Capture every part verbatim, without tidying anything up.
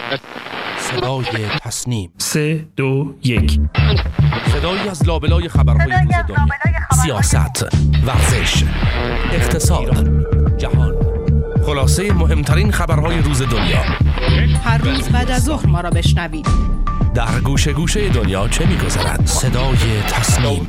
صدای تصنیم. سه دو یک. صدایی از لابلای خبرهای روز دنیا، سیاست، ورزش، اقتصاد، جهان، خلاصه مهمترین خبرهای روز دنیا. هر روز بعد از ظهر ما را بشنوید. در گوشه گوشه دنیا چه می‌گذرد؟ صدای تصنیم.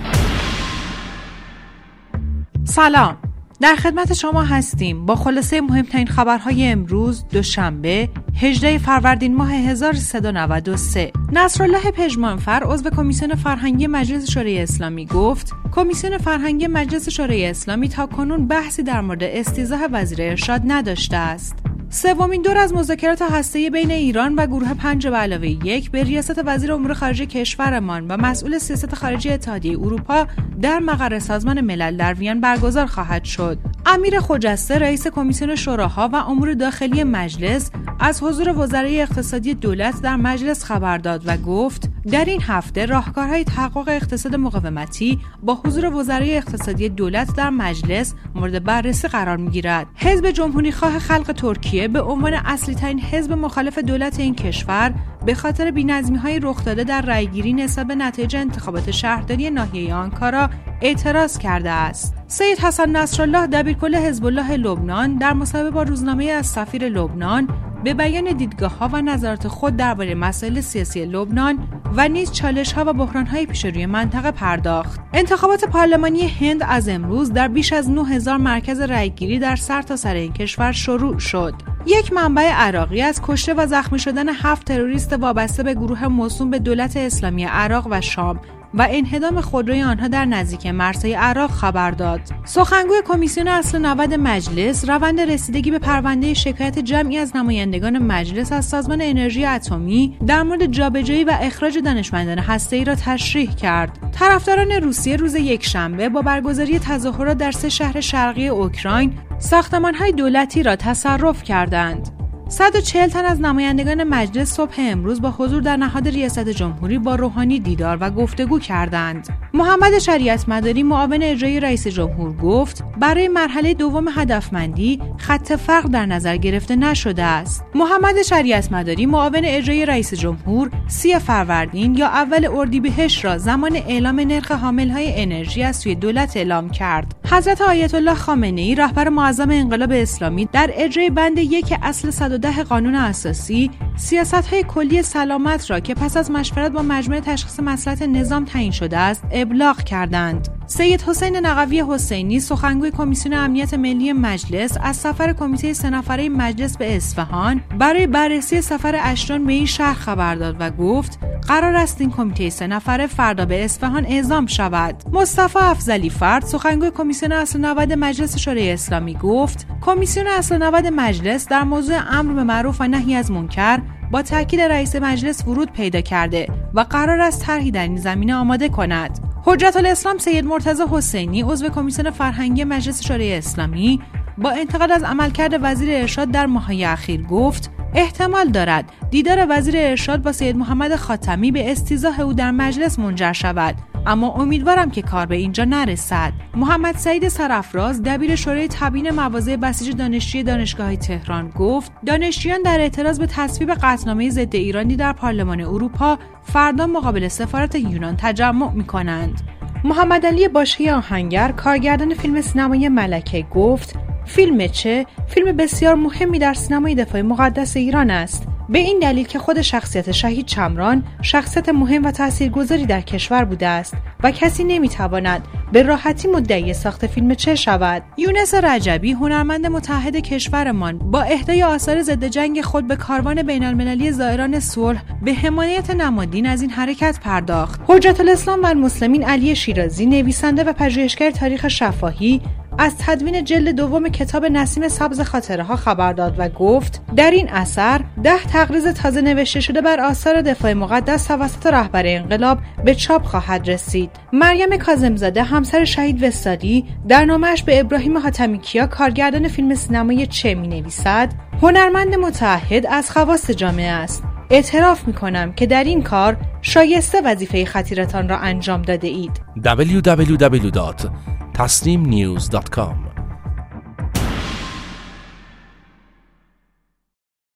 سلام، در خدمت شما هستیم با خلاصه مهمترین خبرهای امروز دوشنبه هجدهم فروردین ماه هزار و سیصد و نود و سه. نصرالله پژمانفر عضو کمیسیون فرهنگی مجلس شورای اسلامی گفت کمیسیون فرهنگی مجلس شورای اسلامی تاکنون بحثی در مورد استیضاح وزیر ارشاد نداشته است. سومین دور از مذاکرات هسته‌ای بین ایران و گروه پنج به علاوه یک به ریاست وزیر امور خارجه کشورمان و مسئول سیاست خارجی اتحادیه اروپا در مقر سازمان ملل در وین برگزار خواهد شد. امیر خجسته رئیس کمیسیون شوراها و امور داخلی مجلس از حضور وزرای اقتصادی دولت در مجلس خبر داد و گفت در این هفته راهکارهای تحقق اقتصاد مقاومتی با حضور وزرای اقتصادی دولت در مجلس مورد بررسی قرار می‌گیرد. حزب جمهوری خواه خلق ترکیه به عنوان اصلی ترین حزب مخالف دولت این کشور به خاطر بی‌نظمی‌های رخ داده در رأیگیری نسبت به نتایج انتخابات شهرداری ناحیه آنکارا اعتراض کرده است. سید حسن نصرالله دبیرکل حزب الله لبنان در مصاحبه با روزنامه از سفیر لبنان به بیان دیدگاه‌ها و نظرات خود درباره مسائل سیاسی لبنان و نیز چالش‌ها و بحران‌های پیش روی منطقه پرداخت. انتخابات پارلمانی هند از امروز در بیش از نه هزار مرکز رأیگیری در سرتاسر این کشور شروع شد. یک منبع عراقی از کشته و زخمی شدن هفت تروریست وابسته به گروه موسوم به دولت اسلامی عراق و شام و انهدام خودروی آنها در نزدیک مرزهای عراق خبر داد. سخنگوی کمیسیون اصل نود مجلس روند رسیدگی به پرونده شکایت جمعی از نمایندگان مجلس از سازمان انرژی اتمی در مورد جابجایی و اخراج دانشمندان هسته‌ای را تشریح کرد. طرفداران روسیه روز یکشنبه با برگزاری تظاهرات در سه شهر شرقی اوکراین ساختمان‌های دولتی را تصرف کردند. صد و چهل تن از نمایندگان مجلس صبح امروز با حضور در نهاد ریاست جمهوری با روحانی دیدار و گفتگو کردند. محمد شریعت مداری معاون اجرایی رئیس جمهور گفت برای مرحله دوم هدفمندی خط فقر در نظر گرفته نشده است. محمد شریعت مداری معاون اجرایی رئیس جمهور سی فروردین یا اول اردیبهشت را زمان اعلام نرخ حاملهای انرژی از سوی دولت اعلام کرد. حضرت آیت الله خامنه‌ای رهبر معظم انقلاب اسلامی در اجرای بند یک اصل صد و ده قانون اساسی سیاست‌های کلی سلامت را که پس از مشورت با مجمع تشخیص مصلحت نظام تعیین شده است ابلاغ کردند. سید حسین نقوی حسینی سخنگوی کمیسیون امنیت ملی مجلس از سفر کمیته سه نفره مجلس به اصفهان برای بررسی سفر اشران به این شهر خبر داد و گفت قرار است این کمیته سه نفره فردا به اصفهان اعزام شود. مصطفی افضلی فرد سخنگوی کمیسیون اصل نود مجلس شورای اسلامی گفت کمیسیون اصل نود مجلس در موضوع امر به معروف و نهی از منکر با تاکید رئیس مجلس ورود پیدا کرده و قرار است طرحی در این زمینه آماده کند. حجت الاسلام سید مرتضی حسینی عضو کمیسیون فرهنگی مجلس شورای اسلامی با انتقاد از عملکرد وزیر ارشاد در ماه‌های اخیر گفت احتمال دارد دیدار وزیر ارشاد با سید محمد خاتمی به استیضاح او در مجلس منجر شود، اما امیدوارم که کار به اینجا نرسد. محمد سعید سرافراز دبیر شورای تبیین مواضع بسیج دانشجوی دانشگاه تهران گفت دانشجویان در اعتراض به تصویب قطعنامه ضد ایرانی در پارلمان اروپا فردا مقابل سفارت یونان تجمع می‌کنند. محمد علی باشی آهنگر کارگردان فیلم سینمایی ملکه گفت فیلم چه؟ فیلم بسیار مهمی در سینمای دفاع مقدس ایران است. به این دلیل که خود شخصیت شهید چمران شخصیت مهم و تاثیرگذاری در کشور بوده است و کسی نمیتواند به راحتی مدعی ساخت فیلم چه شود. یونس رجبی هنرمند متحد کشورمان با اهدای آثار ضد جنگ خود به کاروان بین‌المللی زائران صلح به حمایت نمادین از این حرکت پرداخت. حجت الاسلام و المسلمین علی شیرازی نویسنده و پژوهشگر تاریخ شفاهی از تدوین جلد دوم کتاب نسیم سبز خاطره ها خبر داد و گفت در این اثر ده تقریض تازه نوشته شده بر آثار دفاع مقدس توسط رهبر انقلاب به چاپ خواهد رسید. مریم کاظمزاده همسر شهید وصالی در نامه‌اش به ابراهیم حاتمیکیا کارگردان فیلم سینمایی چه می‌نویسد هنرمند متعهد از خواص جامعه است. اعتراف می‌کنم که در این کار شایسته وظیفه خطیرتان را انجام داده اید. دبلیو دبلیو دبلیو دات تصنیم نیوز دات کام